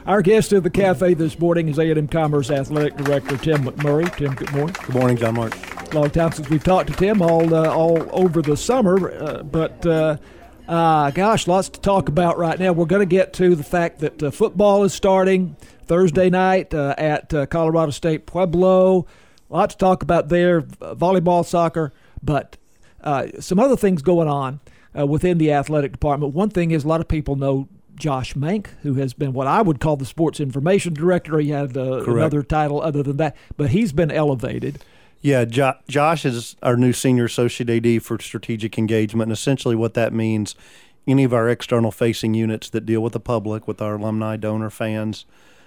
Our guest at the cafe this morning is A&M Commerce Athletic Director Tim McMurray. Tim, good morning. Good morning, John Mark. Long time since we've talked to Tim, all over the summer, but lots to talk about right now. We're going to get to the fact that football is starting Thursday night at Colorado State Pueblo. A lot to talk about there, volleyball, soccer, but some other things going on within the athletic department. One thing is a lot of people know Josh Mank, who has been what I would call the sports information director. He had another title other than that, but he's been elevated. Yeah, Josh is our new Senior Associate AD for Strategic Engagement, and essentially what that means, any of our external-facing units that deal with the public, with our alumni, donor, fans,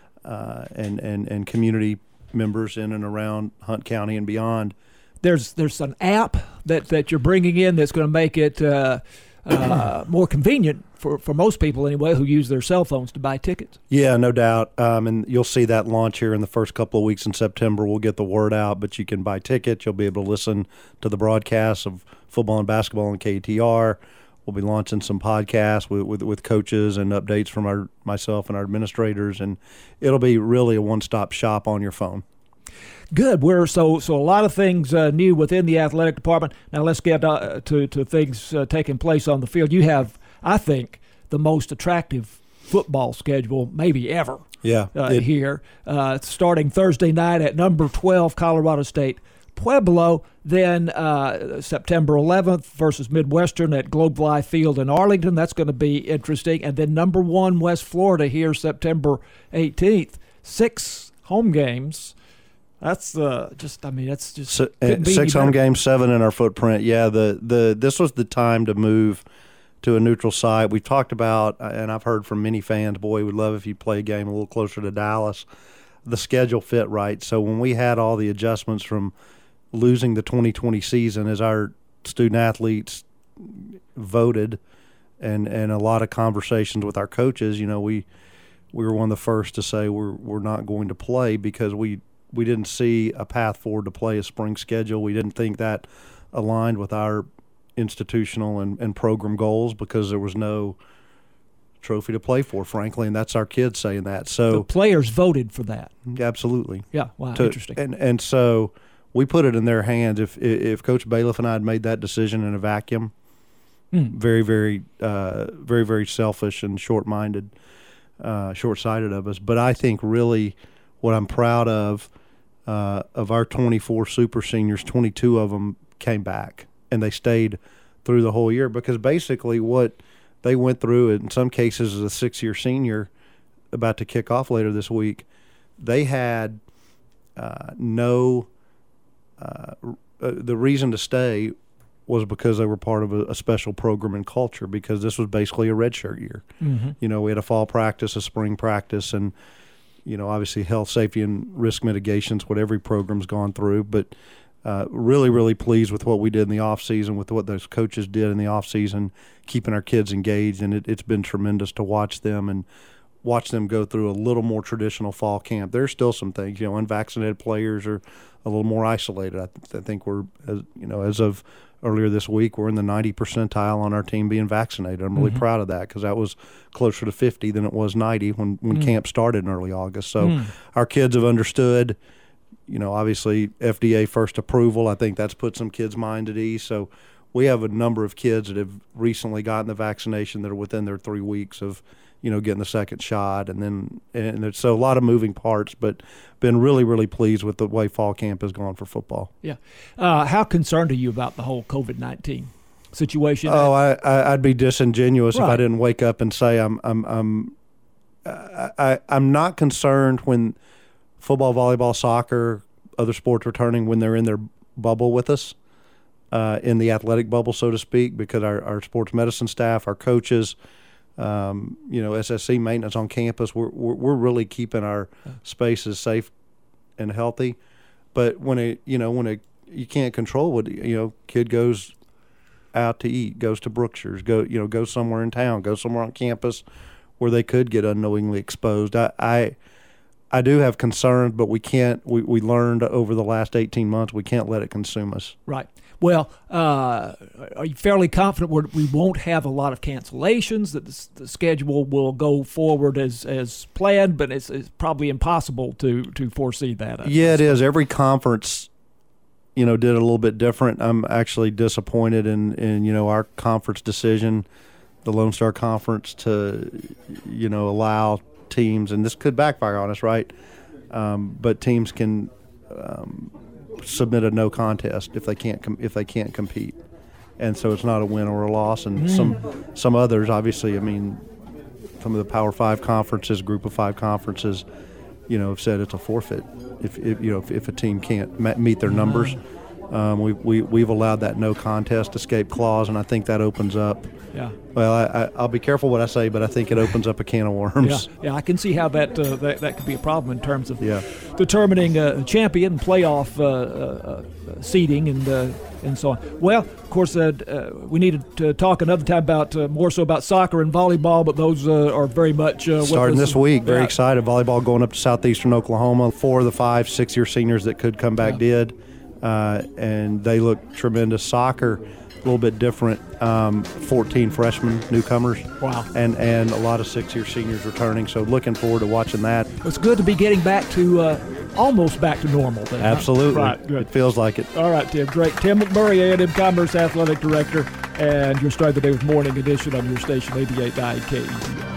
and community members in and around Hunt County and beyond. There's an app that you're bringing in that's going to make it more convenient for most people anyway who use their cell phones to buy tickets. Yeah, no doubt. And you'll see that launch here in the first couple of weeks in September. We'll get the word out, but you can buy tickets. You'll be able to listen to the broadcasts of football and basketball on KTR. We'll be launching some podcasts with coaches and updates from myself and our administrators, and it'll be really a one-stop shop on your phone. Good. So a lot of things new within the athletic department. Now let's get to things taking place on the field. You have, I think, the most attractive football schedule maybe ever. Yeah. Here, starting Thursday night at number 12 Colorado State Pueblo, then September 11th versus Midwestern at Globe Life Field in Arlington. That's going to be interesting. And then number 1 West Florida here September 18th. 6 home games. That's just 6 home games, 7 in our footprint. Yeah, this was the time to move to a neutral site. We've talked about, and I've heard from many fans, boy, we'd love if you play a game a little closer to Dallas. The schedule fit right. So when we had all the adjustments from losing the 2020 season, as our student athletes voted, and a lot of conversations with our coaches, we were one of the first to say we're not going to play because we didn't see a path forward to play a spring schedule. We didn't think that aligned with our institutional and program goals because there was no trophy to play for, frankly, and that's our kids saying that. So the players voted for that. Absolutely. Yeah, wow, interesting. And so we put it in their hands. If Coach Bailiff and I had made that decision in a vacuum, very, very, very, very selfish and short-minded, short-sighted of us. But I think really what I'm proud of our 24 super seniors, 22 of them came back, and they stayed through the whole year because basically what they went through, in some cases as a 6-year senior about to kick off later this week, they had the reason to stay was because they were part of a special program and culture because this was basically a redshirt year. Mm-hmm. We had a fall practice, a spring practice, and obviously health, safety, and risk mitigation is what every program's gone through. But really, really pleased with what we did in the offseason, with what those coaches did in the offseason, keeping our kids engaged. And it's been tremendous to watch them and watch them go through a little more traditional fall camp. There's still some things. Unvaccinated players are a little more isolated. I think we're, as of earlier this week, we're in the 90 percentile on our team being vaccinated. I'm really proud of that because that was closer to 50 than it was 90 when camp started in early August. So our kids have understood, obviously FDA first approval. I think that's put some kids' mind at ease. So we have a number of kids that have recently gotten the vaccination that are within their 3 weeks of, getting the second shot. And so a lot of moving parts, but been really, really pleased with the way fall camp has gone for football. Yeah. How concerned are you about the whole COVID-19 situation? Oh, I'd be disingenuous if I didn't wake up and say I'm not concerned when football, volleyball, soccer, other sports returning when they're in their bubble with us, in the athletic bubble, so to speak, because our sports medicine staff, our coaches, SSC maintenance on campus, we're really keeping our spaces safe and healthy. But when you can't control what kid goes out to eat, goes to Brookshire's, go somewhere in town, go somewhere on campus where they could get unknowingly exposed. I do have concerns, but we can't. We learned over the last 18 months we can't let it consume us. Right. Well, are you fairly confident we won't have a lot of cancellations, that the schedule will go forward as planned, but it's probably impossible to foresee that? Yeah, it is. Every conference, did a little bit different. I'm actually disappointed in our conference decision, the Lone Star Conference, to, allow teams, and this could backfire on us, right? But teams can submit a no contest if they can't compete, and so it's not a win or a loss. And some others, obviously, some of the Power 5 conferences, Group of 5 conferences, have said it's a forfeit if a team can't meet their numbers. We've allowed that no contest escape clause, and I think that opens up. Yeah. Well, I'll be careful what I say, but I think it opens up a can of worms. Yeah, I can see how that could be a problem in terms of determining a champion, playoff seeding, and so on. Well, of course, we needed to talk another time about more so about soccer and volleyball, but those are very much starting this week. Very excited. Volleyball going up to southeastern Oklahoma. 4 of the 5 6-year seniors that could come back did, and they look tremendous. Soccer, a little bit different. 14 freshmen, newcomers. Wow. And a lot of 6-year seniors returning. So looking forward to watching that. It's good to be getting back to almost back to normal then. Absolutely. Huh? Right, good. It feels like it. All right, Tim. Great. Tim McMurray, A&M Commerce Athletic Director, and your Start the Day with Morning Edition on your station, 88.9 KETR.